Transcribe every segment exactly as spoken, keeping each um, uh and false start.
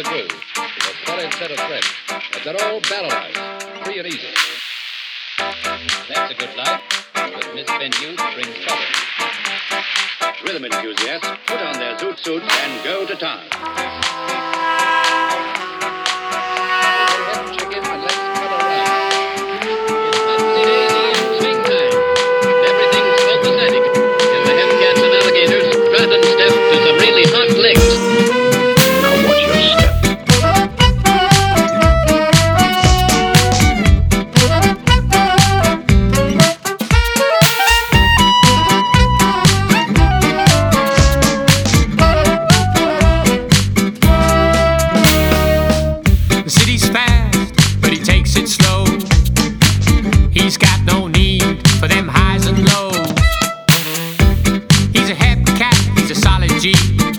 the crew. With a solid set of friends. But they're all barrelized. Free and easy. That's a good life. But Miss Benute brings trouble. Rhythm enthusiasts, put on their zoot suits and go to town. Check in and let's cut around. It's Upsy Daisy and swing time. Everything's copacetic. And the Hepcats and alligators strut and step to some really hot licks. Now watch your step. The city's fast, but he takes it slow. He's got no need for them highs and lows. He's a hep cat, he's a solid G.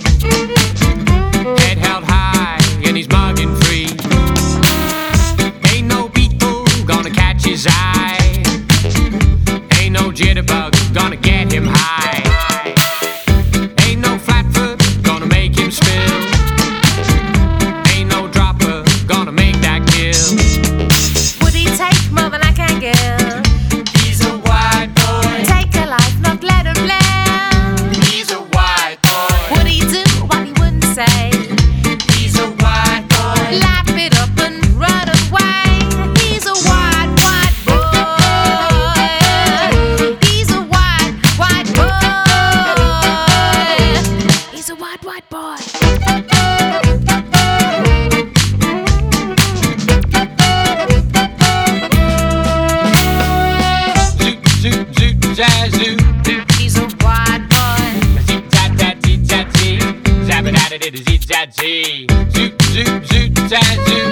Head held high and he's mugging free. Ain't no people gonna catch his eye. Ain't no jitterbug gonna get him high. Ain't no flatfoot gonna make him spill. Ain't no dropper gonna make that kill. Would he take more than I can give? He's a white boy. Take a life, not let him live. He's a white boy. Would he do what he wouldn't say? He's a white boy. Lap it up and run away. He's a white, white boy. He's a white, white boy. He's a white, white boy. Zoot, zoot, zoot, jazz, zoot. He's a white boy. Zip, tat, tat, zit, tat, zee. Zap it, at it, it is, zit, tat, zee. Zoot, zoot, zoot, jazz, zoot.